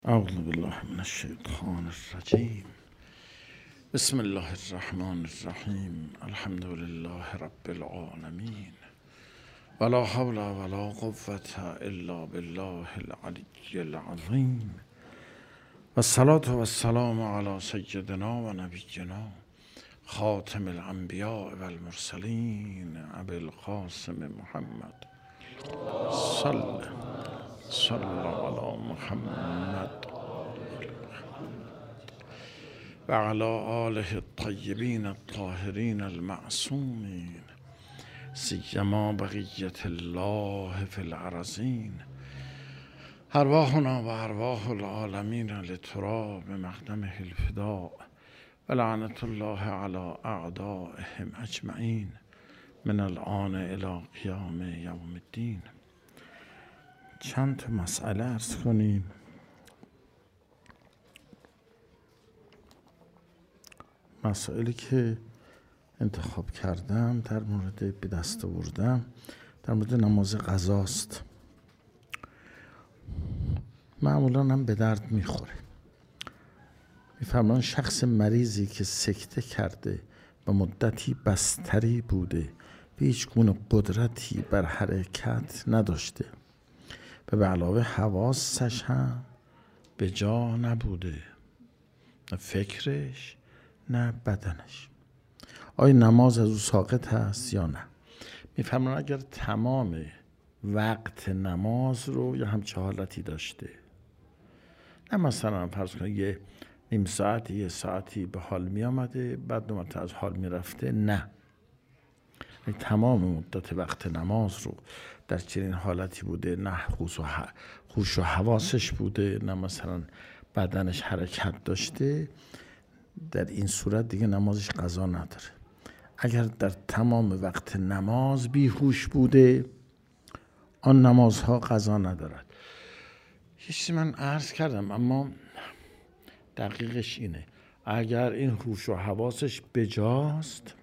اعوذ بالله من الشیطان الرجیم. بسم الله الرحمن الرحیم. الحمد لله رب العالمین ولا حول ولا قوة الا بالله العلی العظیم و الصلاة و السلام علی سیدنا و نبینا خاتم الانبیاء و المرسلین ابی القاسم محمد صلی علی محمد و علی آله الطیبین الطاهرین المعصومین سیما بقیة الله فی الارضین ارواحنا و ارواح العالمین لتراب مقدمه الفداء و لعنة الله علی اعدائهم اجمعین من الآن الی قیام یوم الدین. چند تا مسئله عرض کنیم. مسائلی که انتخاب کردم در مورد به دست آوردم در مورد نماز قضاست. معمولا هم به درد میخوره. میفرمان شخص مریضی که سکته کرده و مدتی بستری بوده و هیچ گونه قدرتی بر حرکت نداشته و به علاوه حواسش هم به جا نبوده، نه فکرش نه بدنش، آیا نماز از او ساقط هست یا نه؟ میفرمان اگر تمام وقت نماز رو یا همچه حالتی داشته، نه مثلا فرض کنید یه نیم ساعتی یه ساعتی به حال می آمده بعد 2 مرتبه از حال می رفته، نه، تمام مدت وقت نماز رو در چنین حالتی بوده، نه هوش و حواسش بوده نه مثلا بدنش حرکت داشته، در این صورت دیگه نمازش قضا نداره. اگر در تمام وقت نماز بیهوش بوده آن نمازها قضا ندارد. یه چیزی من عرض کردم اما دقیقش اینه، اگر این هوش و حواسش بجاست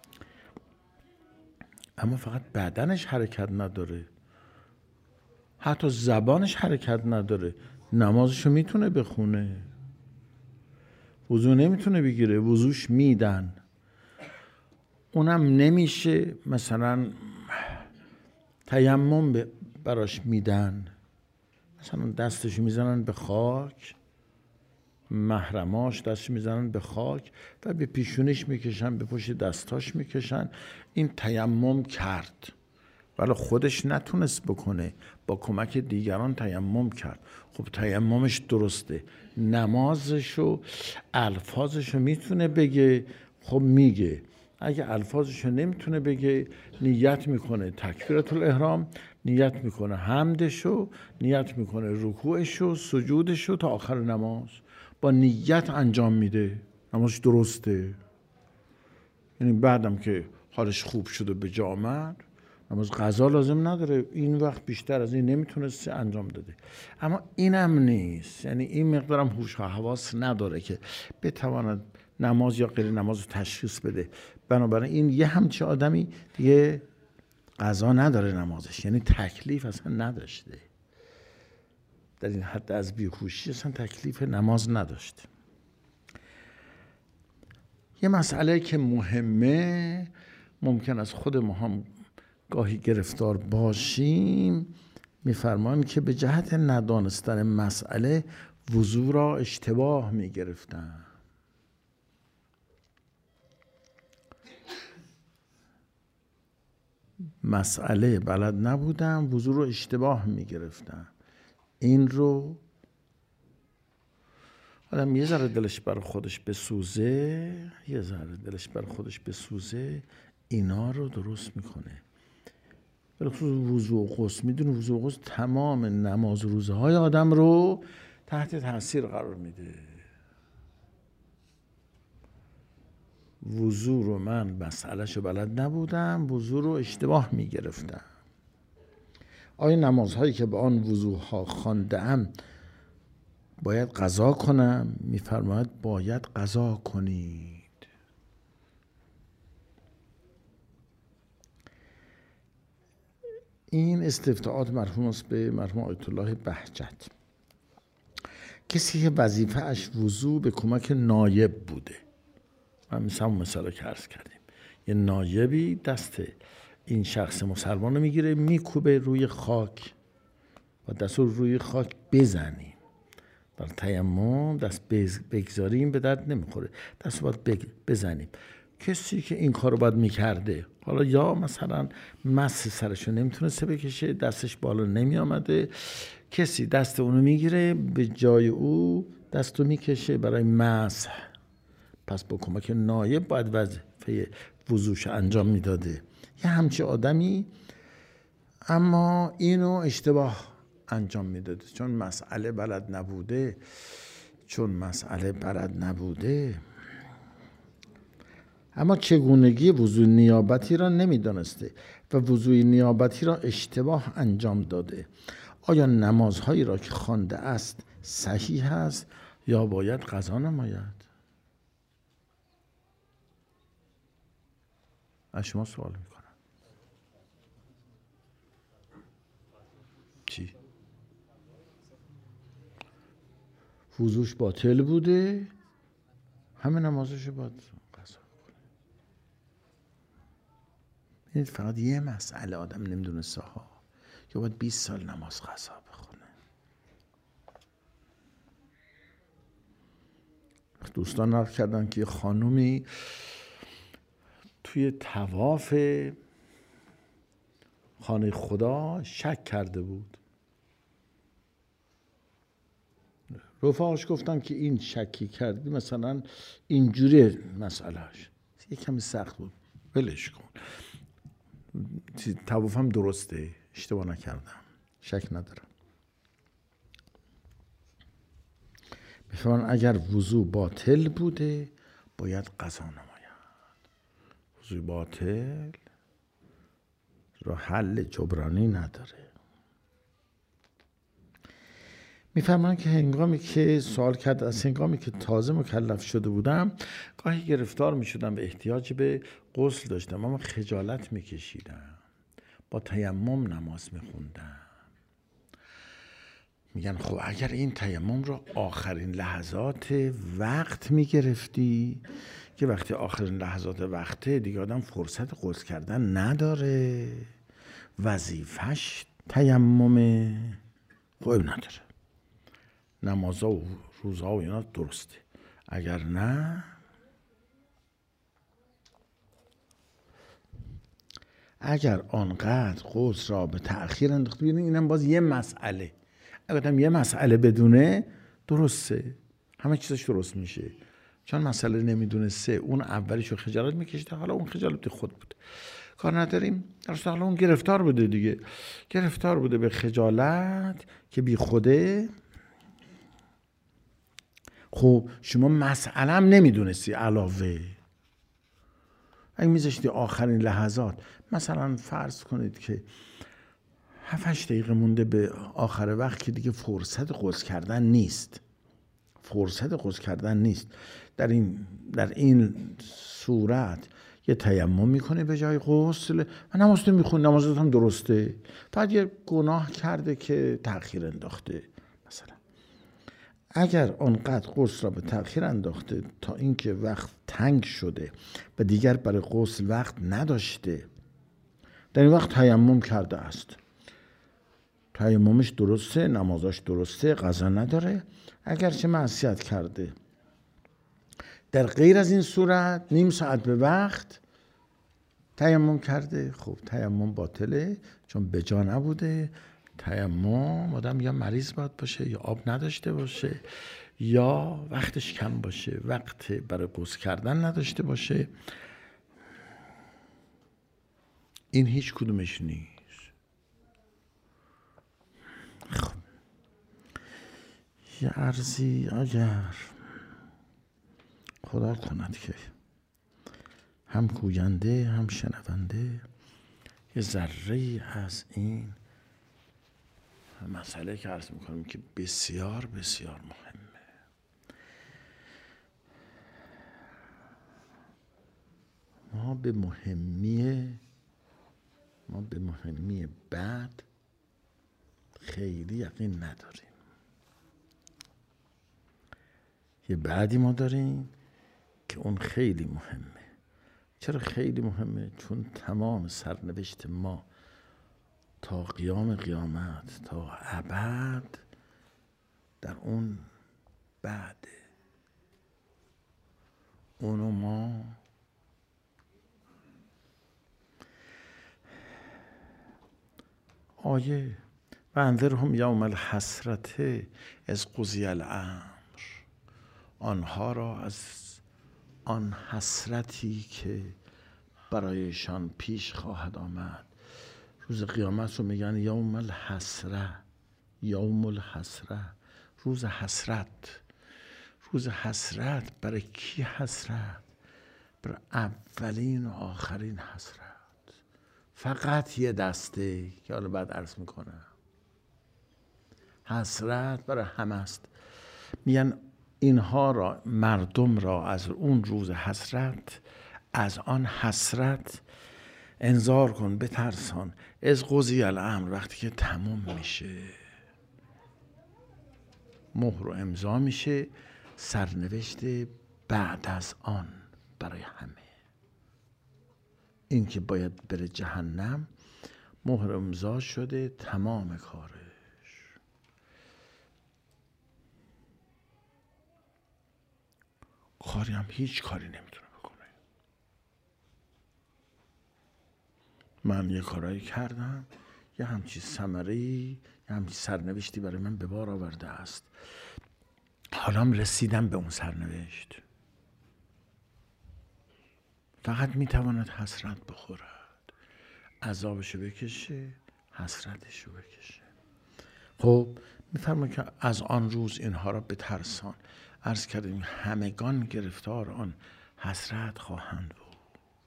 اما فقط بدنش حرکت نداره، حتی زبانش حرکت نداره، نمازشو میتونه بخونه، وضو نمیتونه بگیره، وضوش میدن، اونم نمیشه مثلا تیمم براش میدن، مثلا دستشو میزنن به خاک، محرماش دستش میزنن به خاک و به پیشونیش میکشن، به پشت دستاش میکشن، این تیمم کرد ولی خودش نتونست بکنه، با کمک دیگران تیمم کرد. خب تیممش درسته، نمازشو الفاظشو میتونه بگه، خب میگه. اگه الفاظشو نمیتونه بگه نیت میکنه تکبیرة الاحرام، نیت میکنه حمدشو، نیت میکنه رکوعشو سجودشو تا آخر نماز، با نیت انجام میده، نمازش درسته. یعنی بعدم که حالش خوب شد و به جا آمد نماز قضا لازم نداره، این وقت بیشتر از این نمیتونست انجام داده. اما اینم نیست، یعنی این مقدارم هوش و حواس نداره که بتواند نماز یا غیر نماز رو تشخیص بده. بنابراین این یه همچه آدمی دیگه قضا نداره نمازش، یعنی تکلیف اصلا نداشته، در این حد از بیهوشی اصلا تکلیف نماز نداشته. یه مسئله که مهمه، ممکن است خود ما هم گاهی گرفتار باشیم، میفرمان که به جهت ندانستن مسئله وضو را اشتباه میگرفتن. مسئله بلد نبودن، وضو رو اشتباه میگرفتن. این رو آدم یه ذره دلش بر خودش بسوزه، اینا رو درست میکنه. برای وضو و غسل، میدونه وضو و غسل تمام نماز روزه های آدم رو تحت تاثیر قرار میده. وضو رو من مسئلهشو بلد نبودم، وضو رو اشتباه میگرفتم. آیا نمازهایی که به آن وضوها خوانده‌ام باید قضا کنم؟ میفرماید باید قضا کنید. این استفتاءات مرحوم است به مرحوم آیت الله بهجت. کسی که وظیفه اش وضو به کمک نایب بوده، من مثلا که عرض کردیم، یه نایبی دست این شخص مسلمان رو میگیره میکوبه روی خاک و دست رو روی خاک بزنیم. در تیمم دست بگذاریم به درد نمیخوره، دست رو باید بزنیم. کسی که این کار رو باید میکرده، حالا یا مثلا مس سرشو نمیتونسته بکشه، دستش بالا نمی آمده، کسی دست اونو میگیره به جای او دست رو میکشه برای مسح، پس با کمک نایب باید وظیفه وضوش انجام میداده. یه همچی آدمی اما اینو اشتباه انجام میداده چون مسئله بلد نبوده. اما چگونگی وضوء نیابتی را نمیدانسته و وضوء نیابتی را اشتباه انجام داده. آیا نمازهایی را که خوانده است صحیح است یا باید قضا نماید؟ از شما سوال میکنم. چی؟ وضوش باطل بوده، همه نمازش باید قضا کنه. این فقط یه مسئله آدم نمیدونسته ها، که باید 20 سال نماز قضا بخونه. دوستان نقل کردن که خانومی توی طواف خانه خدا شک کرده بود. رفاقش گفتن که این شکی کردی مثلا اینجوری مسئلهش یه کمی سخت بود، ولش کن، طوافم درسته، اشتباه نکردم، شک ندارم. میفرمان اگر وضو باطل بوده باید قضا نماید. وضو باطل را حل جبرانی نداره. میفرمان که هنگامی که سوال کرد از هنگامی که تازه مکلف شده بودم گاهی گرفتار میشدم به احتیاج به غسل داشتم اما خجالت میکشیدم، با تیمم نماز میخوندم. میگن خب اگر این تیمم رو آخرین لحظات وقت میگرفتی، که وقتی آخرین لحظات وقته دیگه آدم فرصت غسل کردن نداره، وظیفش تیممه، خب نداره، نمازها و روزها و اینا درسته. اگر نه، اگر آنقدر غسل را به تأخیر انداخت، ببینید اینم باز یه مسئله، اگر آدم یه مسئله بدونه درسته، همه چیزش درست میشه. چون مسئله نمیدونسته، اون اولیشو خجالت میکشیده، حالا اون خجالت خود بود، کار نداریم. در حالا اون گرفتار بوده دیگه، گرفتار بوده به خجالت که بی خوده. خب شما مسئله هم نمیدونستی، علاوه اگه میذاشتی آخرین لحظات، مثلا فرض کنید که 7-8 دقیقه مونده به آخر وقت که دیگه فرصت غسل کردن نیست، در این صورت یه تیمم میکنه به جای غسل و نماز میخونه، نمازت هم درسته، بعد یه گناه کرده که تأخیر انداخته. مثلا اگر آنقدر غسل را به تأخیر انداخته تا اینکه وقت تنگ شده و دیگر برای غسل وقت نداشته، در این وقت تیمم کرده است، تیممش درسته، نمازش درسته، قضا نداره. اگرچه معصیت کرده، در غیر از این صورت نیم ساعت به وقت تیمم کرده، خب تیمم باطله، چون به جا نبوده. تیمم آدم یا مریض باید باشه، یا آب نداشته باشه، یا وقتش کم باشه، وقت برای غسل کردن نداشته باشه. این هیچ کدومش نیست. خب یه عرضی اگر خدا کند که هم گوینده هم شنونده یه ذره از این مسئله که عرض میکنم که بسیار بسیار مهمه، ما به مهمی بعد خیلی یقین نداریم. یه بعدی ما داریم که اون خیلی مهمه. چرا خیلی مهمه؟ چون تمام سرنوشت ما تا قیام قیامت، تا ابد در اون بعده. اونو ما آیه و انذرهم یوم الحسرت اذ قضی الامر، آنها را از آن حسرتی که برایشان پیش خواهد آمد. روز قیامت رو میگن یوم الحسره، یوم الحسره، روز حسرت. روز حسرت برای کی حسرت؟ برای اولین و آخرین حسرت. فقط یه دسته که حالا بعد عرض میکنم. حسرت برای همه است. میگن اینها را، مردم را، از اون روز حسرت، از آن حسرت انذار کن، بترسان. از قضی الامر، وقتی که تموم میشه، مهر و امضا میشه، سرنوشت بعد از آن برای همه. این که باید بره جهنم، مهر امضا شده، تمام کارش. کاری هم هیچ کاری نمیتونه بکنه. من یه کارایی کردم، یه همچی ثمره‌ای، یه همچی سرنوشتی برای من به بار آورده است. حالا رسیدم به اون سرنوشت. فقط میتواند حسرت بخورد، عذابشو بکشه، حسرتشو بکشه. خب میفرماید که از آن روز اینها را بترسان. عرض کردیم همگان گرفتار آن حسرت خواهند بود،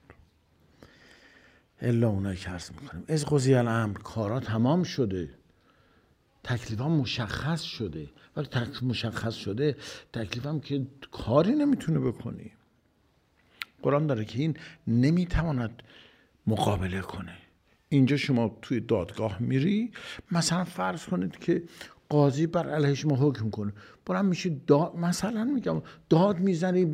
الا اونایی که عرض میکنیم از قضی الامر، کارا تمام شده، تکلیفم مشخص شده. ولی تکلیف مشخص شده، تکلیفم که کاری نمیتونه بکنی. قرآن داره که این نمیتواند مقابله کنه. اینجا شما توی دادگاه میری، مثلا فرض کنید که قاضی بر علیه شما حکم کنه، برام میشه مثلا میگم داد میزنی،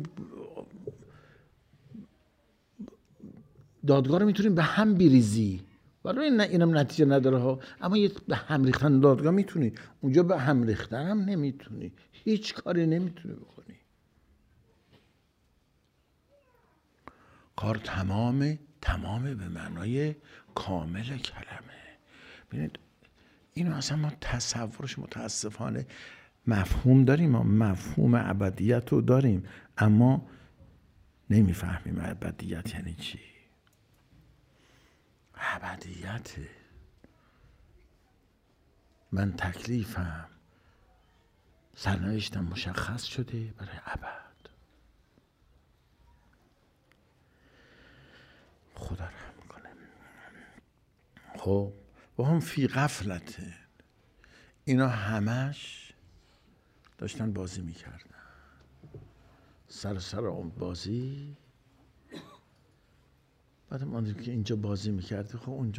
دادگاه رو میتونیم به هم بریزی، ولی اینم نتیجه نداره ها. اما یه به هم ریختن دادگاه میتونی، اونجا به هم ریختن هم نمیتونی، هیچ کاری نمیتونی بکنی. کار تمامه به معنای کامل کلمه. ببینید اینو اصلا ما تصورش متاسفانه مفهوم داریم، ما مفهوم ابدیت رو داریم، اما نمیفهمیم ابدیت یعنی چی. ابدیت من تکلیفم، سرنوشتم مشخص شده برای ابد. خدا رحم کنه. خب و هم فی غفلت، اینا همش داشتن بازی میکردن، سر اون بازی. بعد ما دیدیم که اینجا بازی میکرده، خب اونجا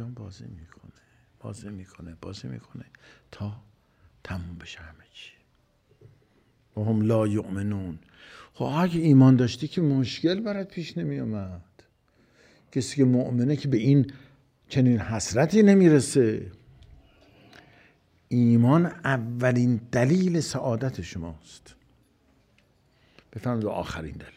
بازی میکنه تا تموم بشه همه چی. و هم لا یؤمنون. خب اگه ایمان داشتی که مشکل برات پیش نمی اومد. کسی که مؤمنه که به این چنین حسرتی نمیرسه. ایمان اولین دلیل سعادت شماست. بفهمید آخرین دلیل.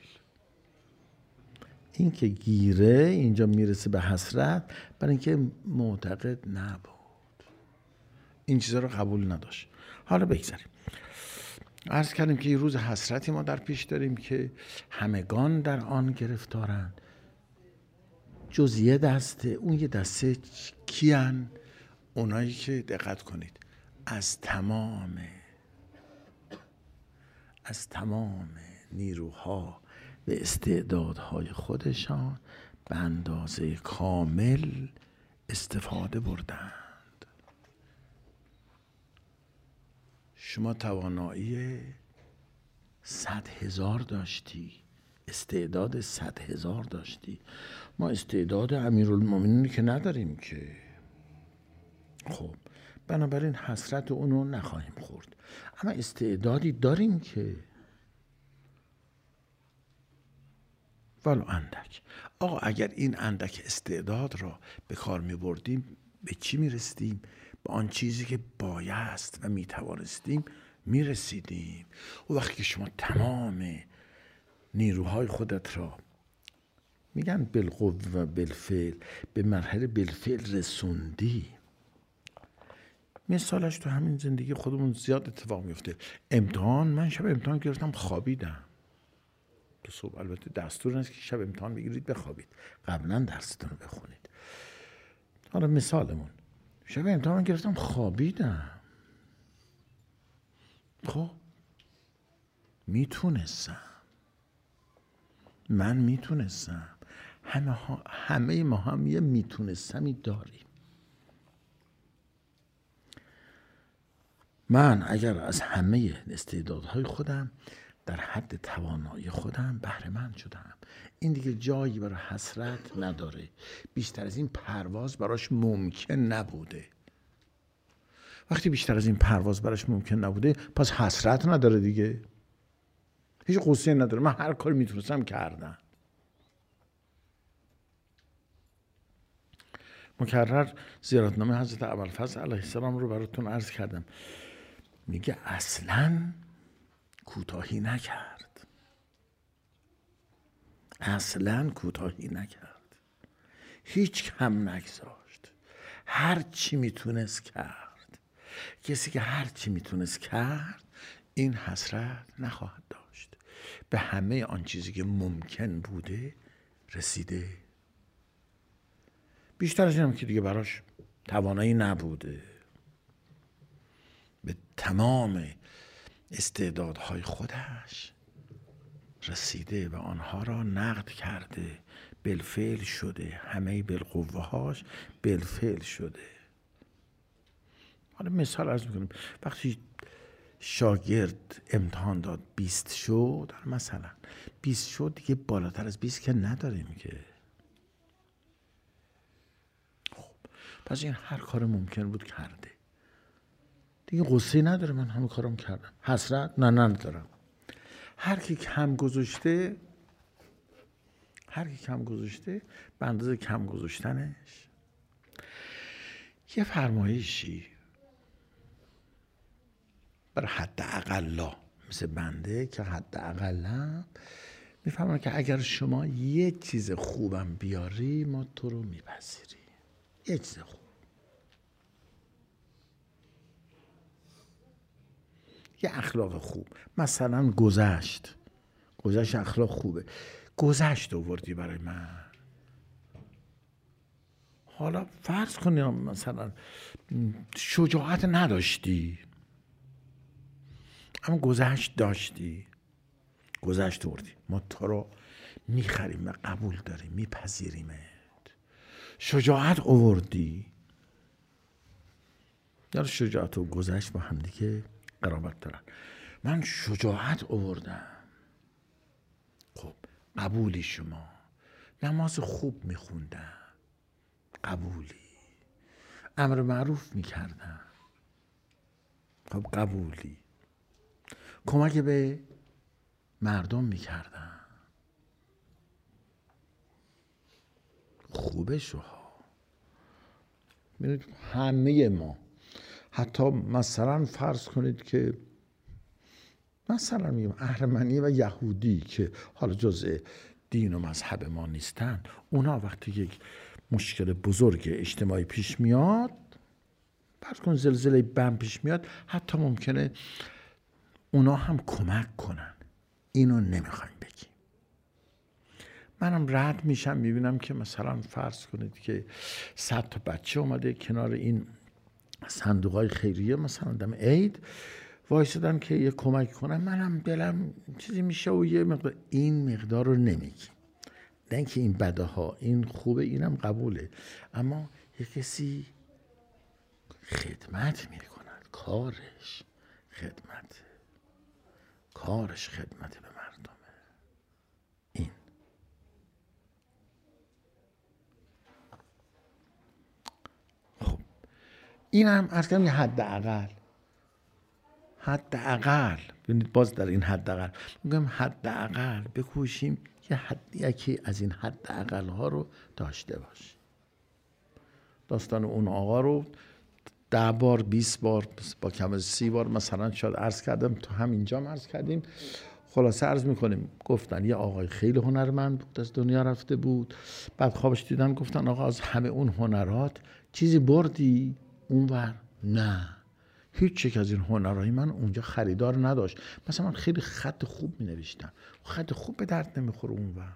این که گیره اینجا میرسه به حسرت، برای اینکه معتقد نبود، این چیزا رو قبول نداشت. حالا بگذاریم. عرض کردیم که یه روز حسرتی ما در پیش داریم که همگان در آن گرفتارند، جز یه دسته. اون یه دسته کیان؟ اونایی که دقت کنید از تمام نیروها و استعدادهای خودشان به اندازه کامل استفاده بردند. شما توانایی 100,000 داشتی، استعداد 100,000 داشتی. ما استعداد امیرالمومنین که نداریم که. خب بنابراین حسرت اونو نخواهیم خورد، اما استعدادی داریم که ولو اندک. آقا اگر این اندک استعداد را به کار می بردیم به چی می رسیدیم؟ به آن چیزی که بایست و می توانستیم می رسیدیم. و وقتی که شما تمام نیروهای خودت را میگن بالقوه و بالفعل به مرحله بالفعل رسوندی. مثالش تو همین زندگی خودمون زیاد اتفاق میفته. امتحان، من شب امتحان گرفتم خوابیدم. تو صبح البته دستور نیست که شب امتحان بگیرید بخوابید، قبلا درستون رو بخونید. حالا مثالمون، شب امتحان گرفتم خوابیدم. خب میتونستم، من میتونستم. همه ما هم یه میتونستمی داریم. من اگر از همه استعدادهای خودم در حد توانایی خودم بهره مند شدم، این دیگه جایی برای حسرت نداره. بیشتر از این پرواز براش ممکن نبوده. وقتی بیشتر از این پرواز براش ممکن نبوده، پس حسرت نداره دیگه، هیچ غصه نداره. من هر کاری میتونستم کردم. مکرر زیارتنامه حضرت ابوالفضل علیه السلام رو براتون عرض کردم. میگه اصلاً کوتاهی نکرد، اصلاً کوتاهی نکرد، هیچ کم نگذاشت، هر چی میتونست کرد. کسی که هر چی میتونست کرد این حسرت نخواهد داشت. به همه آن چیزی که ممکن بوده رسیده. بیشتر از اینم که دیگه براش توانایی نبوده. به تمام استعدادهای خودش رسیده و آنها را نقد کرده، بالفعل شده. همه بالقوه هاش بالفعل شده. حالا مثال عرض میکنم، وقتی شاگرد امتحان داد 20 شد، مثلا 20 شد، دیگه بالاتر از 20 که نداریم که. خب پس این هر کار ممکن بود کرده، دیگه غصه نداره. من همه کارم کردم، حسرت ندارم. هر کی کم گذاشته به اندازه کم گذاشتنش یه فرمایشی برای حد اقلا، مثل بنده که حد اقلا میفهمم که اگر شما یه چیز خوبم بیاری ما تو رو میپذیریم. یه چیز خوب، یه اخلاق خوب، مثلا گذشت اخلاق خوبه، گذشت آوردی برای من. حالا فرض کنیم مثلا شجاعت نداشتی اما گذشت داشتی، گذشت آوردی، ما تو رو میخریم و قبول داریم، میپذیریمت. شجاعت آوردی، یا شجاعت و گذشت با هم دیگه قرابت دارن. من شجاعت آوردم، خب قبولی. شما نماز خوب میخوندم، قبولی. امر معروف میکردم، خب قبولی. کمک به مردم میکردم، خوبه. شوها ببینید همه ما، حتی مثلا فرض کنید که مثلا میگم اهرمنی و یهودی که حالا جزء دین و مذهب ما نیستن، اونا وقتی یک مشکل بزرگ اجتماعی پیش میاد، فرض کن زلزله بم پیش میاد، حتی ممکنه اونا هم کمک کنن. اینو نمیخوایم بگیم. منم رد میشم میبینم که مثلا فرض کنید که 100 تا بچه اومده کنار این صندوقای خیریه مثلا دم عید وایسادن که یه کمک کنن. منم دلم چیزی میشه و یه مقدار این مقدار رو نمیگیم، نه اینکه این بده ها، این خوبه، اینم قبوله، اما یه کسی خدمت میکند، کارش خدمت به مردمه. این خب اینم عرض کردم یه حد اقل ببینید، باز در این حد اقل میگم حد اقل بکوشیم یکی از این حداقل ها رو داشته باشی. داستان اون آقا رو 10 بار 20 بار با کم از 30 بار مثلا شاید عرض کردم، تو همینجا عرض کردیم. خلاصه عرض میکنیم گفتن یه آقای خیلی هنرمند بود، از دنیا رفته بود. بعد خوابش دیدن گفتن آقا از همه اون هنرات چیزی بردی اونور؟ نه، هیچ یک از این هنرهای من اونجا خریدار نداشت. مثلا من خیلی خط خوب می نوشتم، خط خوب به درد نمیخوره اونور.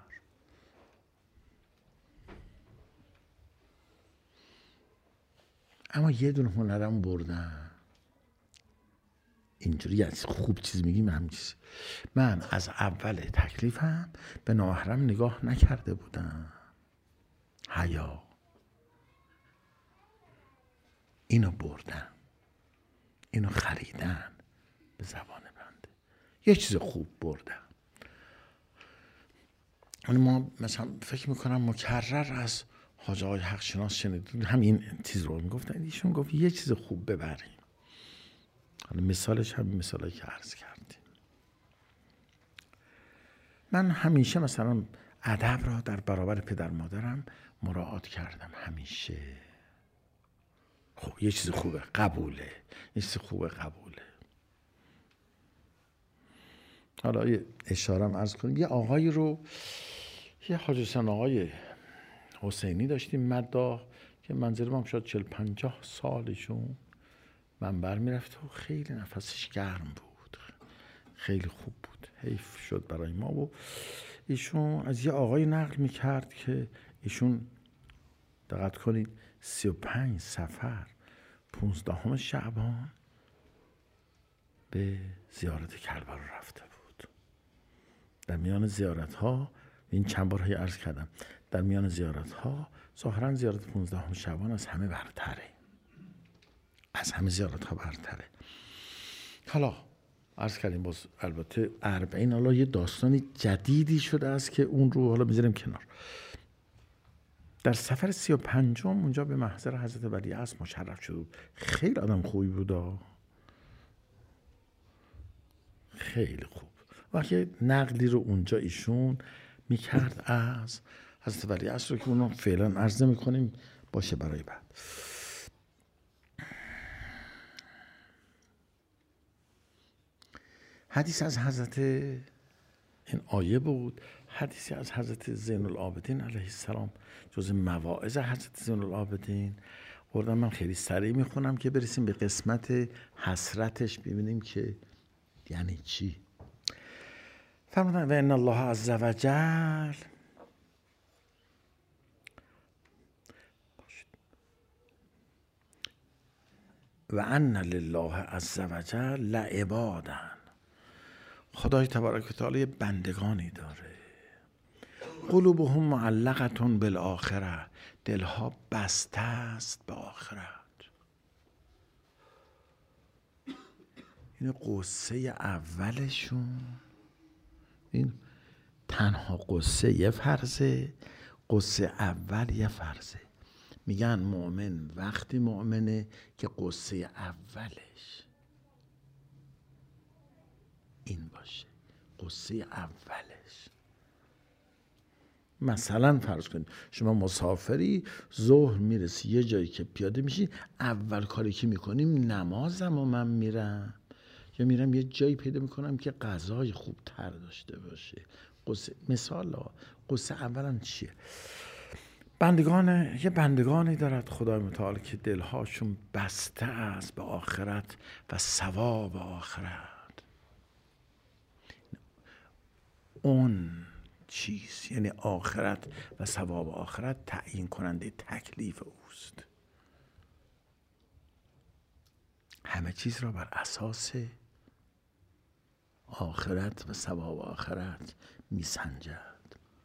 اما یه دونه هنرم بردم. اینجوری از خوب چیز میگیم همین چیز. من از اول تکلیفم به نامحرم نگاه نکرده بودم. حیا. اینو بردم، اینو خریدن به زبان بنده. یه چیز خوب بردم. ما مثلا فکر میکنم مکرر از حاج آقای حق شناس شنیدیم همین چیز رو میگفتن. ایشون گفت یه چیز خوب ببریم. حالا مثالش همین مثالی که عرض کردیم. من همیشه مثلا ادب را در برابر پدر مادرم مراعات کردم همیشه. خب یه چیز خوبه قبوله، یه چیز خوبه قبوله. حالا یه اشارم عرض کنیم. یه آقایی رو، یه حاج حسین آقای حسینی داشتیم مداح که منزل ما شاید 40-50 سالشون منبر میرفت و خیلی نفسش گرم بود، خیلی خوب بود. حیف شد برای ما. و ایشون از یه آقای نقل میکرد که ایشون دقت کنید 35 صفر 15 شعبان به زیارت کربلا رفته بود. در میان زیارت ها، این چند بار عرض کردم، در میان زیارت ها ظاهرا زیارت 15 شعبان از همه برتره، از همه زیارت ها برتره. حالا عرض کردیم باز البته 40 حالا یه داستانی جدیدی شده است که اون رو حالا میذاریم کنار. در سفر 35 اونجا به محضر حضرت ولیعصر مشرف شده بود. خیلی آدم خوبی بود، خیلی خوب. وقتی نقلی رو اونجا ایشون میکرد از حضرت ولیعصر رو که اونو فعلا عرض میکنیم باشه برای بعد. حدیث از حضرت، این آیه بود، حدیثی از حضرت زین العابدین علیه السلام جز مواعظ حضرت زین العابدین بردم. من خیلی سریع میخونم که برسیم به قسمت حسرتش، ببینیم که یعنی چی. فرمودن و ان الله عز وجل و ان لله عز وجل لعبادا. خدای تبارک و تعالی بندگانی داره. قلوبهم معلقة بالآخرة، دلها بسته است به آخرت. این قصه اولشون، این تنها قصه یه فرضه، قصه اول یه فرضه. میگن مؤمن وقتی مؤمنه که قصه اولش این باشه، قصه اولش. مثلا فرض کنید شما مسافری، ظهر میرسی یه جایی که پیاده میشی، اول کاری که میکنیم نمازم و من میرم یا میرم یه جایی پیدا میکنم که غذای خوب تر داشته باشه. قصه مثال قصه اولا چیه؟ یه بندگانی دارد خدای متعال که دلهاشون بسته است به آخرت و ثواب آخرت. اون چیز یعنی آخرت و ثواب آخرت تعیین کننده تکلیف اوست. همه چیز را بر اساس آخرت و ثواب آخرت میسنجد.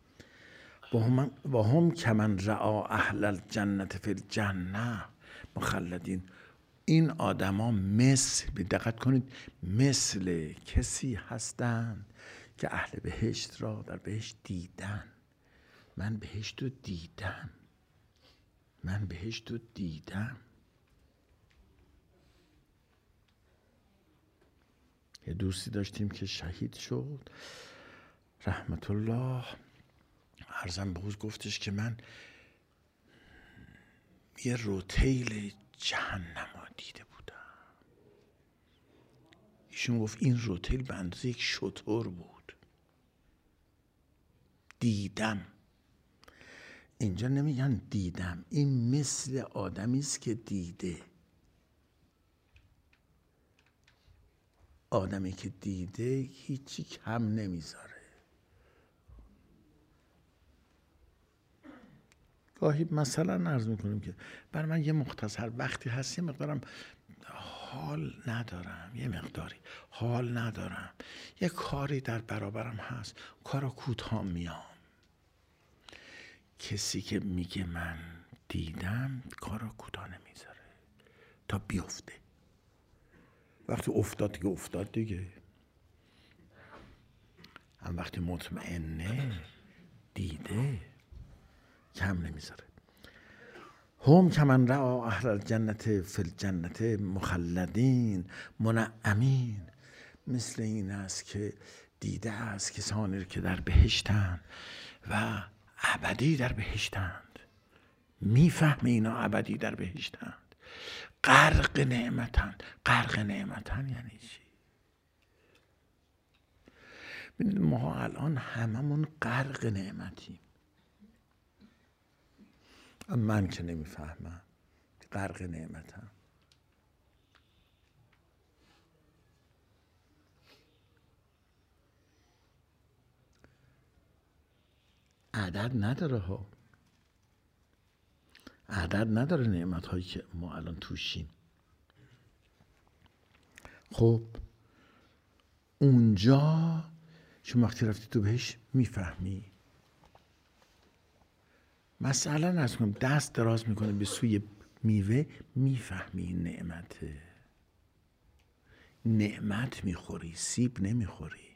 و هم کمن رعا اهل الجنة فی الجنة مخلدین. این آدما مثل، دقت کنید، مثل کسی هستند که اهل بهشت را در بهشت دیدن. من بهشت رو دیدم. یه دوستی داشتیم که شهید شد رحمت الله. ارزم به حضور گفتش که من یه روتیل جهنم دیده بودم. ایشون گفت این روتیل به اندازه یک شتر بود. دیدم. اینجا نمیگن دیدم، این مثل آدمی است که دیده. آدمی که دیده هیچی کم نمیذاره. گاهی مثلا عرض میکنیم که برای من یه مختصر وقتی هست یه مقدارم حال ندارم، یه مقداری حال ندارم، یه کاری در برابرم هست، کارو کوتاه میام. کسی که میگه من دیدم کارو کوتاه نمیذاره تا بیفته. وقتی افتاد که افتاد دیگه. هم وقتی مطمئنه دیده کم نمیذاره. هم کمن رأى اهل الجنت فی الجنت مخلدین منعمین. مثل این است که دیده است کسانی که در بهشتند و ابدی در بهشتند. میفهمه اینا ابدی در بهشتند. غرق نعمتن. غرق نعمتن یعنی چی؟ ببینید ما الان هممون غرق نعمتیم. من که نمیفهمم غرق نعمتم. عدد نداره ها. عدد نداره نعمت هایی که ما الان توشیم. خب اونجا شما وقتی رفتی تو بهش میفهمی. مثلا از کنم دست دراز میکنه به سوی میوه، میفهمی این نعمته. نعمت میخوری، سیب نمیخوری.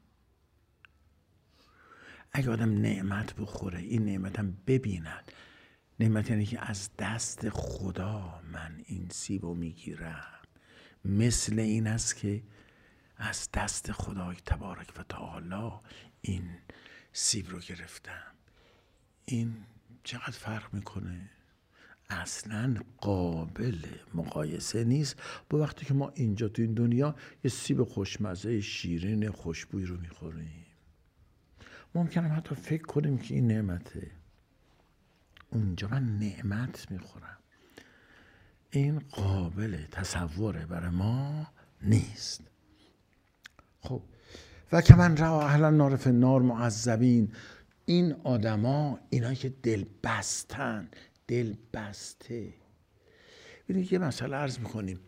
اگه آدم نعمت بخوره، این نعمت هم ببیند، نعمت یعنی که از دست خدا من این سیب رو میگیرم، مثل این است که از دست خدای تبارک و تعالی این سیب رو گرفتم. این چقدر فرق میکنه؟ اصلا قابل مقایسه نیست با وقتی که ما اینجا تو این دنیا یه سیب خوشمزه شیرین خوشبوی رو میخوریم. ممکنه حتی فکر کنیم که این نعمته. اونجا من نعمت میخورم. این قابل تصوره برای ما نیست. خب و که من رأى اهل النار فی النار معذبین. این آدما اینایی که دل بستن، دل بسته. ببینید یه مسئله عرض میکنیم.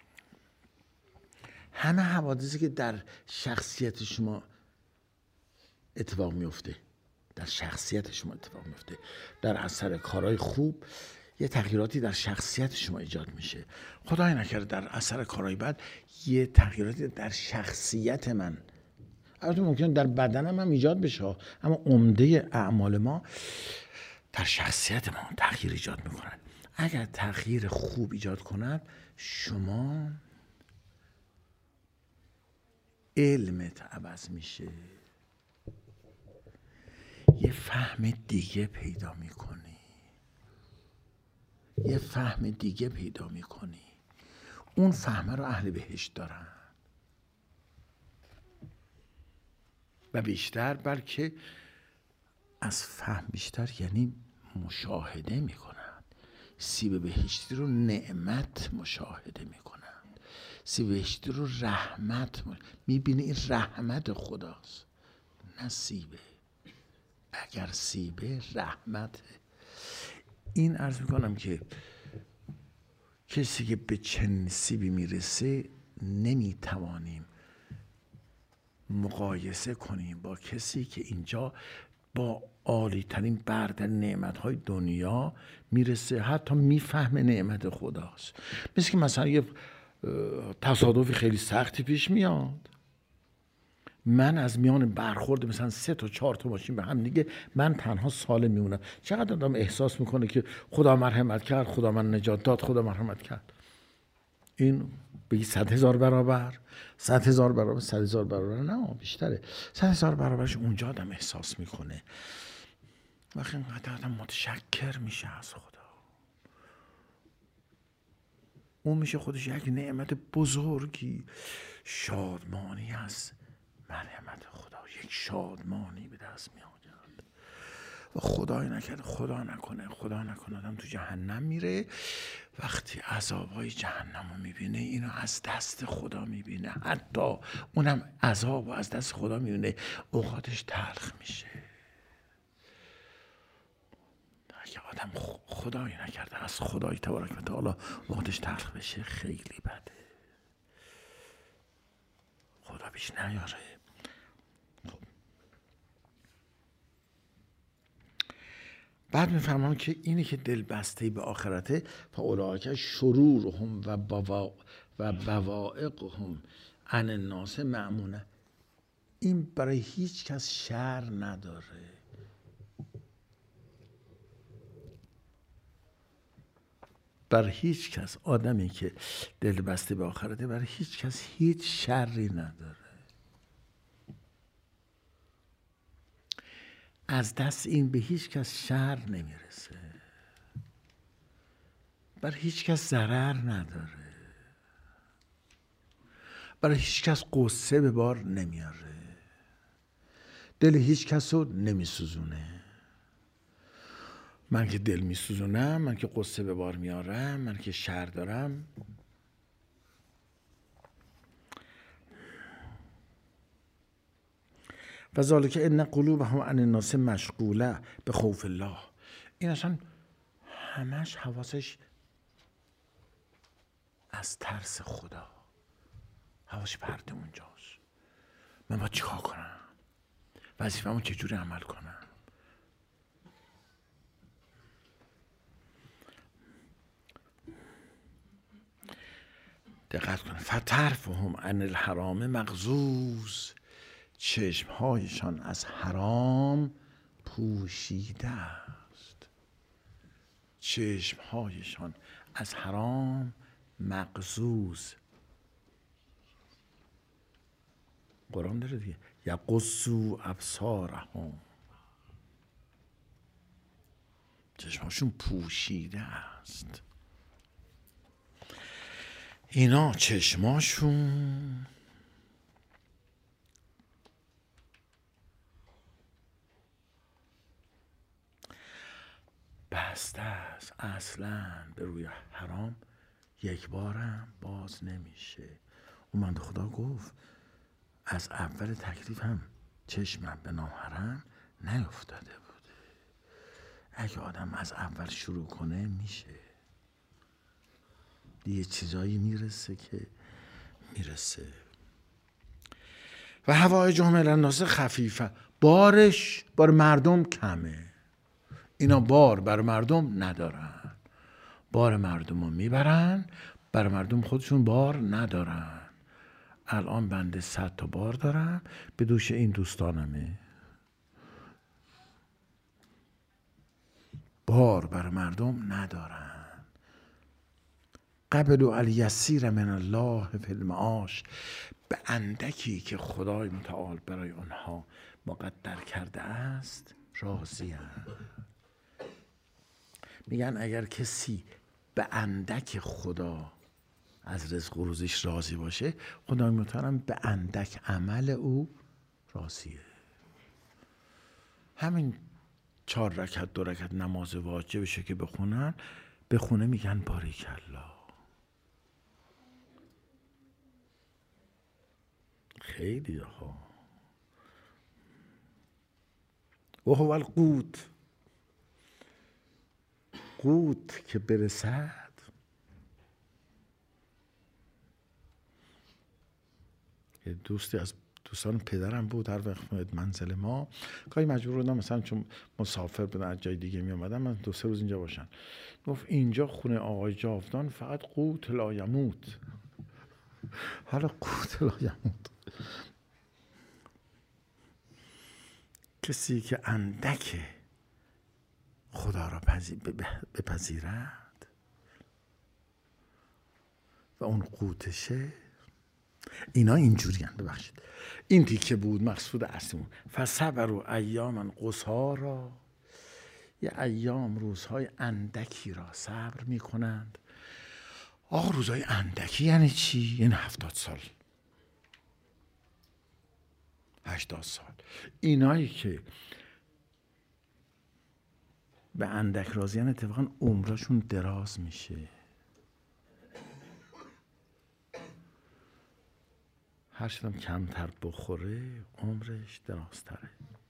همه حوادثی که در شخصیت شما اتفاق میفته، در شخصیت شما اتفاق میفته، در اثر کارهای خوب یه تغییراتی در شخصیت شما ایجاد میشه. خدای نکرده در اثر کارهای بد یه تغییراتی در شخصیت من، البته ممکنه در بدنم هم ایجاد بشه، اما عمده اعمال ما در شخصیت ما تغییر ایجاد میکنن. اگر تغییر خوب ایجاد کنند، شما علمت عوض میشه، یه فهم دیگه پیدا میکنی، یه فهم دیگه پیدا میکنی. اون فهم رو اهل بهشت دارن و بیشتر، بلکه از فهم بیشتر یعنی مشاهده میکنن. سیب بهشتی رو نعمت مشاهده میکنن، سیب بهشتی رو رحمت میبینی. این رحمت خداست، نه سیبه. اگر سیبه رحمته. این عرض میکنم که کسی که به چنین سیبی میرسه نمیتوانیم مقایسه کنیم با کسی که اینجا با عالی ترین برتر نعمت های دنیا میرسه، حتی میفهمه نعمت خداست. مثل که مثلا یه تصادفی خیلی سختی پیش میاد، من از میان برخورد مثلا 3 تا 4 تا ماشین به هم دیگه من تنها سالم میمونم. چقدر آدم احساس میکنه که خدا مرحمت کرد، خدا من نجات داد، خدا مرحمت کرد. این بگی 100,000 برابر، 100,000 برابر، 100,000 برابر، نه بیشتره، 100,000 برابرش اونجا آدم احساس میکنه. وقتی اینقدر آدم متشکر میشه از خدا، اون میشه خودش یک نعمت بزرگی، شادمانی از نعمت خدا، یک شادمانی به دست میاد. و خدای نکرده، خدا نکنه آدم تو جهنم میره. وقتی عذابهای جهنم رو میبینه، اینو از دست خدا میبینه، حتی اونم عذاب از دست خدا میبینه، اوقاتش تلخ میشه. اگه آدم خدای نکرده از خدای تبارک و تعالی اوقاتش تلخ بشه، خیلی بده. خدا بیش نیاره. بعد میفهمم که اینی که دل بسته به آخرته، فاولئک شرورهم و بوائقهم عن الناس مأمونه. این برای هیچ کس شر نداره. برای هیچ کس، آدمی که دل بسته به آخرته، برای هیچ کس هیچ شری نداره. از دست این به هیچ کس شر نمیرسه، برای هیچ کس ضرر نداره، برای هیچ کس قصه به بار نمیاره، دل هیچ کس رو نمیسوزونه. من که دل میسوزونم، من که قصه به بار میارم، من که شر دارم، و ذالک ان قلوبهم عن الناس مشغوله به خوف الله. این اصلا همش حواسش از ترس خدا، حواسش پرده اونجاست. من باید چیکار کنم؟ وظیفه‌مو چجوری عمل کنم؟ دقت کن. فترفهم عن الحرام مغضوض. چشمهایشان از حرام پوشیده است. چشمهایشان از حرام مغضوض. قرآن داره دیگه، یغضوا ابصارهم. چشمهاشون پوشیده است. اینا چشماشون بسته است، اصلا به روی حرام یک بارم باز نمیشه. اون بنده خدا گفت از اول تکلیف هم چشمم به ناحرام نیفتاده بوده. اگه آدم از اول شروع کنه میشه، یه چیزایی میرسه که میرسه. و حوائجهم الی الناس خفیفه. بار مردم کمه. اینا بار بر مردم ندارن، بار مردم رو میبرن، بر مردم خودشون بار ندارن. الان بنده 100 تا بار دارم، به دوش این دوستانمه. بار بر مردم ندارن. قبلوا الیسیر من الله فی المعاش. به اندکی که خدای متعال برای آنها مقدر کرده است راضی‌اند. میگن اگر کسی به اندک خدا از رزق و روزیش راضی باشه، خدای متعال به اندک عمل او راضیه. همین 4 رکعت 2 رکعت نماز واجبشه که بخونه میگن باریکالله. خیلی ها. و هو القوت. قوت که برسد، یه دوستی از دوستان پدرم بود، هر وقت منزل ما گاهی مجبور بودم مثلا چون مسافر بودن از جای دیگه می اومدن، من 2-3 روز اینجا باشن. گفت اینجا خونه آقای جاودان فقط قوت لا یموت. حالا قوت لا یموت، کسی که اندک خدا را بپذیرد و اون قوتشه. اینا اینجوری هستند. ببخشید این تیکه بود مقصود اصلیمون. فصبروا ایاما قصارا. یه ایام روزهای اندکی را صبر می کنند. آقا روزهای اندکی یعنی چی؟ یعنی 70 سال، 80 سال. اینایی که به اندک راضیان اتفاقا عمرشون دراز میشه. هر چقدر کمتر بخوره عمرش درازتره.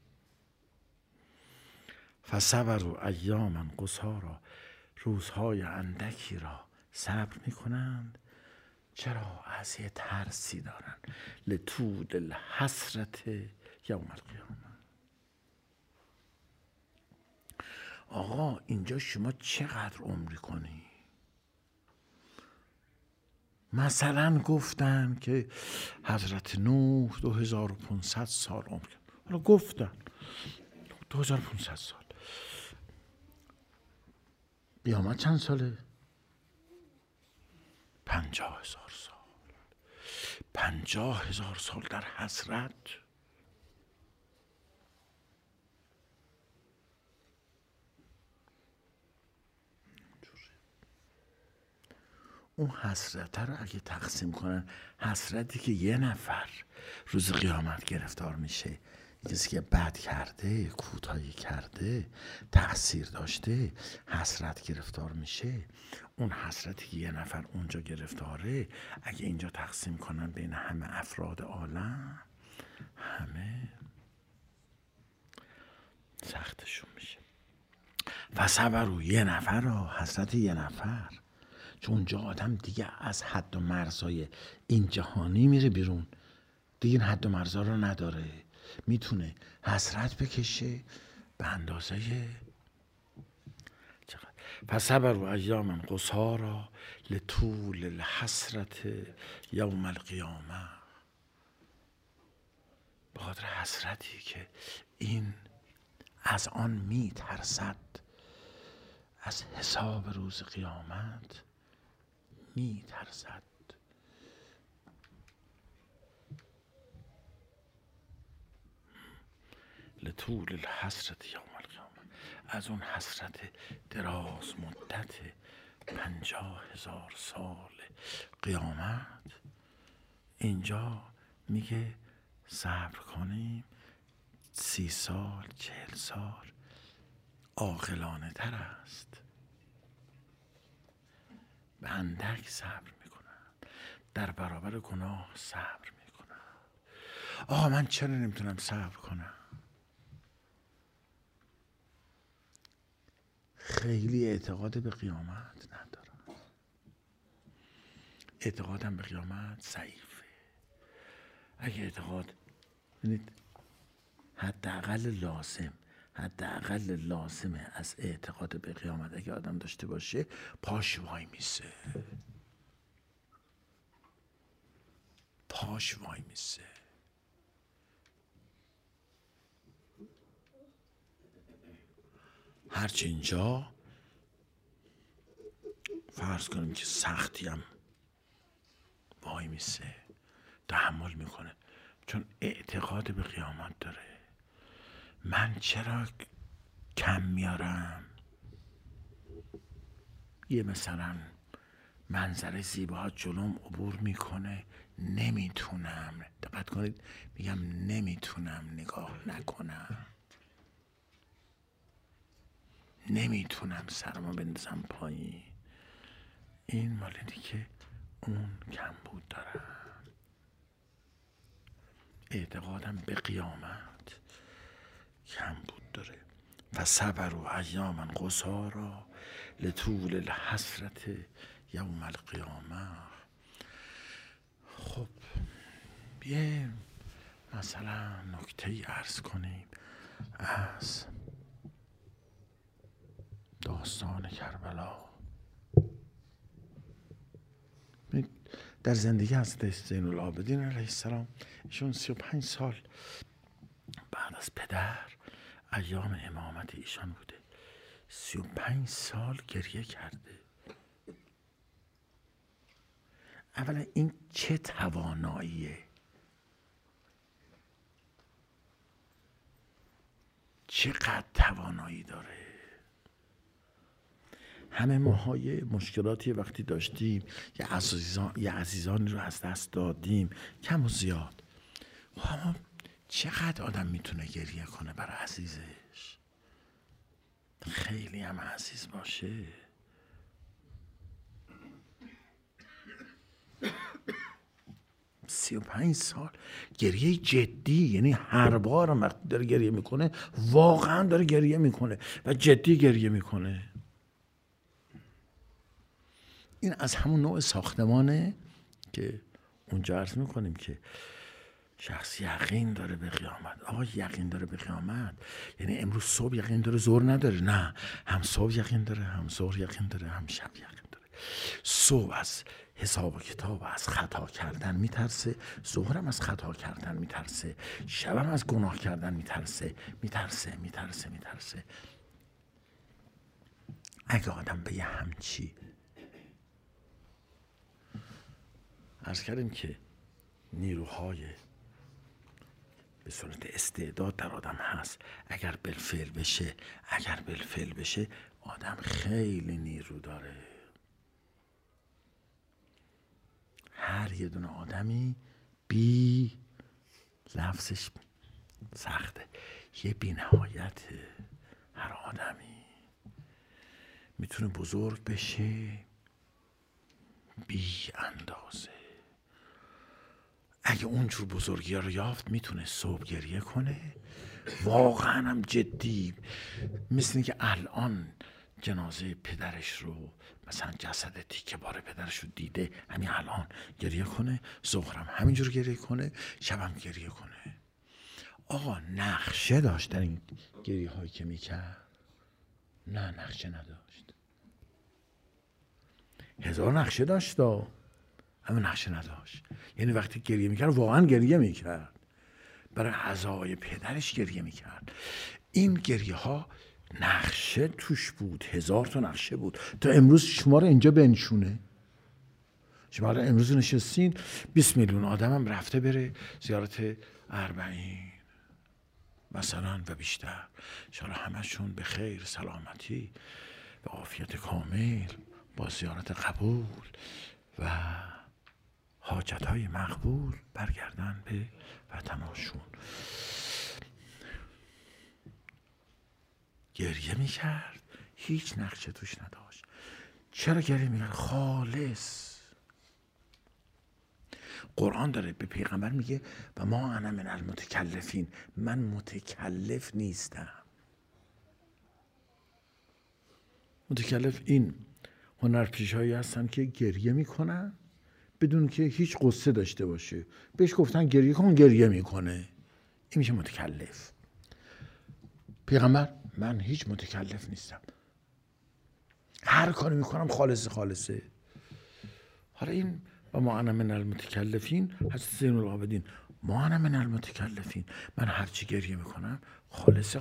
فصبروا ایاما قصارا، روزهای اندکی را صبر میکنند. چرا؟ از یه ترسی دارن. لطول الحسرت یوم القیامه. آقا اینجا شما چقدر عمری کنی؟ مثلا گفتن که حضرت نوح 2500 سال عمر کرد. حالا گفتن 2500 سال. قیامت چند ساله؟ 50,000 سال. 50,000 سال در حسرت. اون حسرت رو اگه تقسیم کنن، حسرتی که یه نفر روز قیامت گرفتار میشه، کسی که بد کرده، کوتاهی کرده، تقصیر داشته، حسرت گرفتار میشه، اون حسرتی که یه نفر اونجا گرفتاره، اگه اینجا تقسیم کنن بین همه افراد عالم، همه سختشون میشه. فصبروا، یه نفر رو، حسرت یه نفر. چون اونجا آدم دیگه از حد و مرزهای این جهانی میره بیرون، دیگه این حد و مرزها رو نداره، میتونه حسرت بکشه به اندازه چقدر. فصبروا ایاما قصارا لطول الحسرت یوم القیامه. به خاطر حسرتی که این از آن میترسد، از حساب روز قیامت میترسد. لطول الحسرت یوم القیامه، از اون حسرت دراز مدت 50,000 سال قیامت. اینجا میگه صبر کنیم 30 سال 40 سال عاقلانه تر است. به اندک صبر میکنن، در برابر گناه صبر میکنن. آقا من چرا نمیتونم صبر کنم؟ خیلی اعتقاد به قیامت ندارم. اعتقادم به قیامت ضعیفه. اگه اعتقاد، ببینید حداقل لازمه از اعتقاد به قیامت اگه آدم داشته باشه، پاش وای میسه. هرچی اینجا فرض کنیم که سختی هم وای میسه، تحمل میکنه، چون اعتقاد به قیامت داره. من چرا کم میارم؟ یه مثلا منظره زیبا جلوم عبور میکنه، نمیتونم، دقت کنید میگم نمیتونم نگاه نکنم، نمیتونم سرمو بندازم پایین. این مال اینه که اون کمبود دارم. اعتقادم به قیامت کمبود داره. فصبروا ایاما قصارا لطول الحسرت یوم القیامه. خب یه مثلا نکته ای عرض کنیم از داستان کربلا. در زندگی حضرت زین العابدین علیه السلام، ایشون 35 سال بعد از پدر ایام امامت ایشان بوده. 35 سال گریه کرده. اولا این چه تواناییه؟ چقدر توانایی داره؟ همه ماها یه مشکلاتی وقتی داشتیم، یه عزیزانی رو از دست دادیم، کم و زیاد. اما چقدر آدم میتونه گریه کنه برای عزیزش؟ خیلی هم عزیز باشه. 35 سال گریه جدی، یعنی هر بار وقتی داره گریه میکنه واقعا داره گریه میکنه و جدی گریه میکنه. این از همون نوع ساختمانه که اونجا عرض میکنیم که شخص یقین داره به قیامت. آقا یقین داره به قیامت یعنی امروز صبح یقین داره ظهر نداره؟ نه، هم صبح یقین داره، هم ظهر یقین داره، هم شب یقین داره. صبح از حساب و کتاب و از خطا کردن میترسه، ظهرم از خطا کردن میترسه، شبم از گناه کردن میترسه. اگه آدم به یه همچی عرض کردیم که نیروهای به صورت استعداد در آدم هست، اگر بالفعل بشه آدم خیلی نیرو داره. هر یه دونه آدمی بی لفظش سخته، یه بی نهایته. هر آدمی میتونه بزرگ بشه بی اندازه. اگه اونجور بزرگی ها رو یافت میتونه صبح گریه کنه واقعا هم جدی، مثل که الان جنازه پدرش رو مثلا جسد تیکه بار پدرش رو دیده، همین الان گریه کنه، ظهرم همینجور گریه کنه، شبم گریه کنه. آقا نقشه داشت در این گریه هایی که میکرد؟ نه، نقشه نداشت. 1000 نقشه داشت همه نقشه نداشت. یعنی وقتی گریه میکرد واقعا گریه میکرد، برای عزای پدرش گریه میکرد. این گریه ها نقشه توش بود، 1000 تا نقشه بود. تا امروز شما رو اینجا بنشونه. شما رو امروز نشستین 20 میلیون آدم هم رفته بره زیارت اربعین مثلا و بیشتر، انشاءالله همشون به خیر، سلامتی و عافیت کامل، با زیارت قبول و حاجتهای مقبول برگردن به وطناشون. گریه میکرد، هیچ نقشه توش نداشت. چرا گریه میکرد؟ خالص. قرآن داره به پیغمبر میگه و ما انا من المتکلفین، من متکلف نیستم. متکلف این هنرپیشهایی هستن که گریه میکنن بدون که هیچ قصه داشته باشه، بهش گفتن گریه کن گریه میکنه، این میشه متکلف. پیغمبر من هیچ متکلف نیستم، هر کاری میکنم خالصه. حالا این و ما انا من المتکلفین، حضرت زین العابدین ما انا من المتکلفین، من هرچی گریه میکنم خالصه.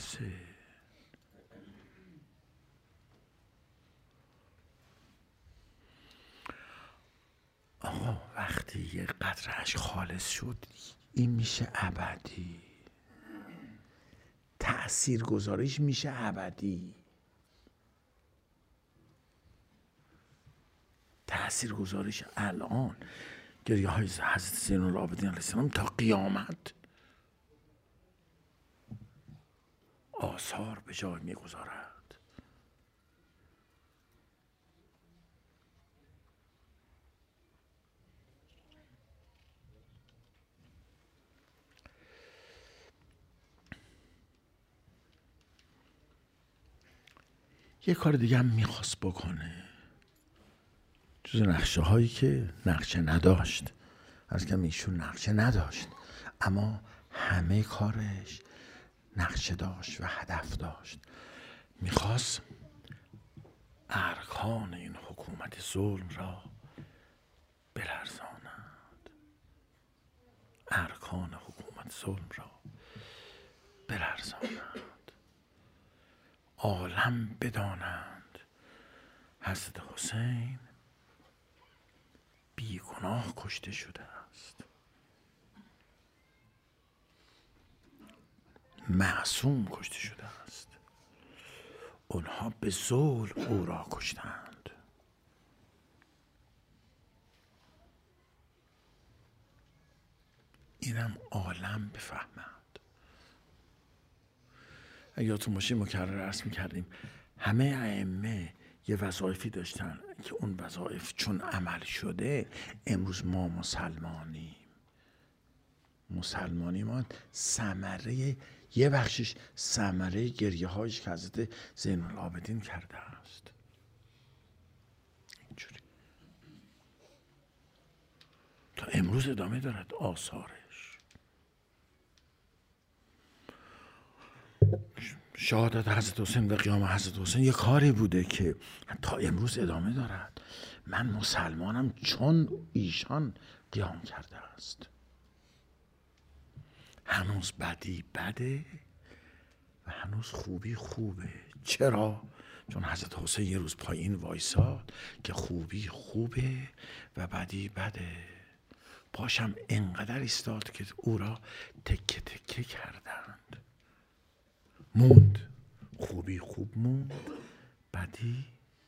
آقا وقتی یه قطرهش خالص شد این میشه ابدی، تأثیر گذاریش میشه ابدی. تأثیر گذاریش الان گریه های حضرت زین العابدین علیه السلام تا قیامت آثار به جای میگذارد. یه کار دیگه هم میخواست بکنه، جز نقشه هایی که نقشه نداشت. از که ایشون نقشه نداشت اما همه کارش نقشه داشت و هدف داشت. میخواست ارکان این حکومت ظلم را بلرزاند، ارکان حکومت ظلم را بلرزاند، عالم بدانند حضرت حسین بیگناه کشته شده است، معصوم کشته شده است. اونها به زور او را کشتند. اینم عالم بفهمد. اگه یادتون باشه مکرر عرض میکردیم همه ائمه یه وظایفی داشتن که اون وظایف چون عمل شده امروز ما مسلمانی ما ثمره یه بخشش ثمره گریه هایش که حضرت زین العابدین کرده است. اینجوری تا امروز ادامه دارد آثارش. شهادت حضرت حسین و قیام حضرت حسین یه کاری بوده که تا امروز ادامه دارد. من مسلمانم چون ایشان قیام کرده است. هنوز بدی بده و هنوز خوبی خوبه. چرا؟ چون حضرت حسین یه روز پایین وایساد که خوبی خوبه و بدی بده. پاشم انقدر ایستاد که او را تکه تکه کردند. موند. خوبی خوب موند، بدی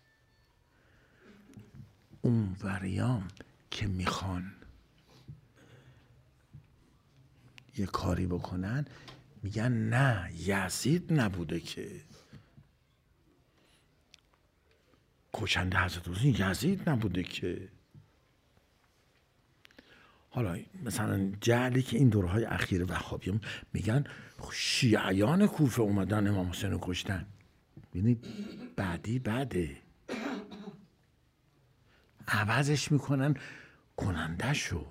اون وریام که میخوان یه کاری بکنن میگن نه یزید نبوده که کشنده حضرت حسین، یزید نبوده که. حالا مثلا جعلی که این دورهای اخیر وهابیون میگن شیعیان کوفه اومدن امام حسین رو کشتن. ببینید بعدی بده، عوضش میکنن کنندشو،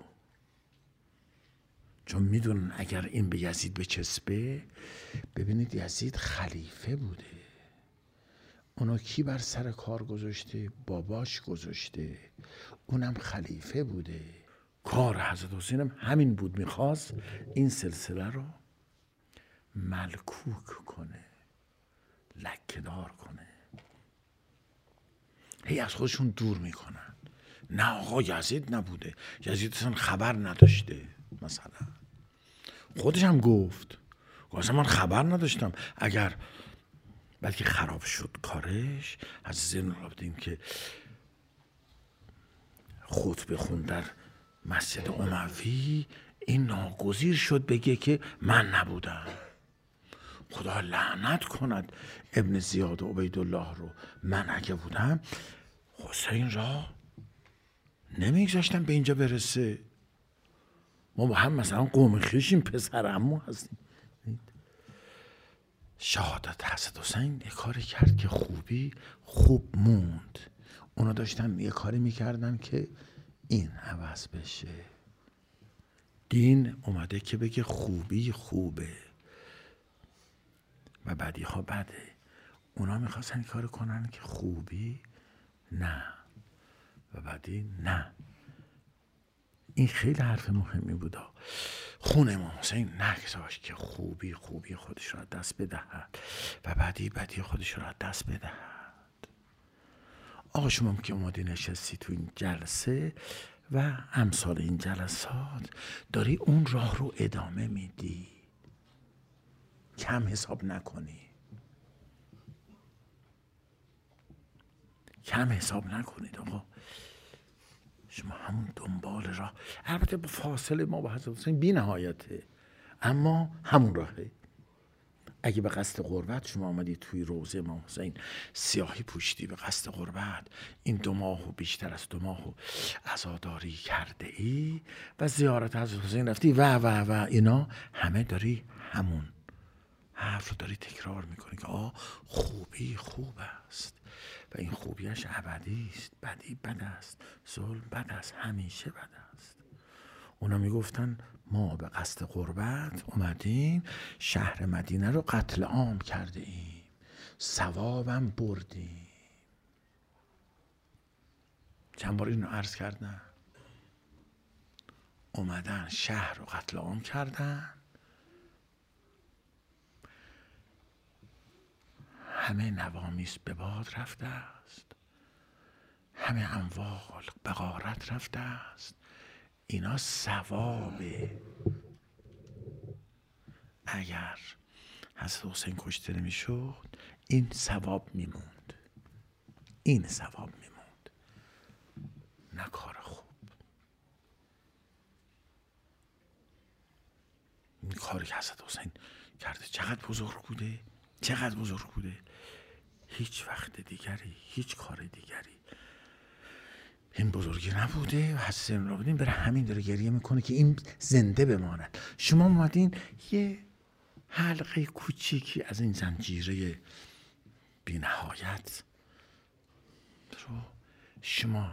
چون میدونن اگر این به یزید بچسبه. ببینید یزید خلیفه بوده، اونا کی بر سر کار گذاشته؟ باباش گذاشته، اونم خلیفه بوده. کار حضرت حسین هم همین بود، میخواست این سلسله رو ملکوک کنه، لکه‌دار کنه. هی از خودشون دور میکنن. نه آقا یزید نبوده، یزید اصلا خبر نداشته. مثلا خودش هم گفت اصلا من خبر نداشتم. اگر بلکه خراب شد کارش، از زین العابدین که خطبه خوند در مسجد اموی، این ناگزیر شد بگه که من نبودم. خدا لعنت کند ابن زیاد و عبیدالله رو. من اگه بودم حسین را نمیگذاشتم به اینجا برسه. ما با هم مثلا قوم خویشیم، پسر عمو هستیم. شهادت حضرت حسین یه کاری کرد که خوبی خوب موند. اونا داشتن یه کاری میکردن که این عوض بشه. دین اومده که بگه خوبی خوبه و بدی ها بده. اونا میخواستن این کار کنن که خوبی نه و بدی نه. این خیلی حرف مهمی بود. خون امام حسین نگذاشت که خوبی خودش را دست بدهد و بدی خودش را دست بدهد. آقا شما که اومدی نشستی تو این جلسه و امثال این جلسات، داری اون راه رو ادامه میدی، کم حساب نکنی، کم حساب نکنید آقا. شما همون دنبال راه، البته با فاصله ما با حضرت حسین بی نهایته، اما همون راهه. اگه به قصد قربت شما آمدی توی روضه امام حسین سیاهی پوشیدی به قصد قربت، این 2 ماه و بیشتر از 2 ماه و عزاداری کرده ای و زیارت حضرت حسین رفتی و اینا همه، داری همون حرف رو داری تکرار میکنی که خوبی خوب است و این خوبیش ابدی است، بدی بد است، ظلم بد است، همیشه بد است. اونا میگفتن ما به قصد قربت اومدیم شهر مدینه رو قتل عام کرده ایم، ثوابم بردیم. چند بار اینو عرض کردن. اومدن شهر رو قتل عام کردن، همه نوامیس به باد رفته است، همه اموال به غارت رفته است. اینا ثوابه. اگر حضرت حسین کشته نمیشد این ثواب میموند، این ثواب میموند، نه کار خوب. این کاری که حضرت حسین کرده چقدر بزرگ بوده، چقدر بزرگ بوده. هیچ وقت دیگری، هیچ کار دیگری این بزرگی نبوده و حضرت زین العابدین برای همین داره گریه میکنه که این زنده بماند. شما اومدین یه حلقه کوچیکی از این زنجیره بی نهایت رو شما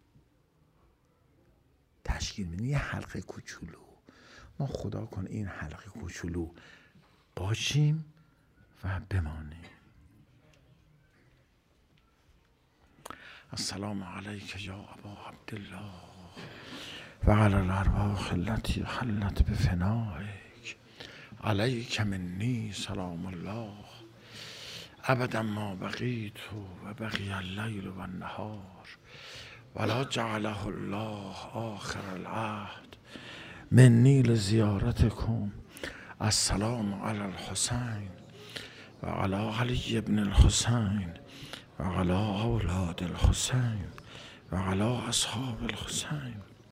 تشکیل میدین، یه حلقه کوچولو. ما خدا کنه این حلقه کوچولو باشیم و بمانیم. السلام علیک یا ابا عبدالله و علی الارواح التي حلت بفنائک، علیک منی سلام الله ابدا ما بقیت و بقی اللیل و النهار ولا جعله الله آخر العهد منی لزیارتکم. السلام علی الحسین و علی علی ابن الحسین و علی اولاد الحسین و علی اصحاب الحسین.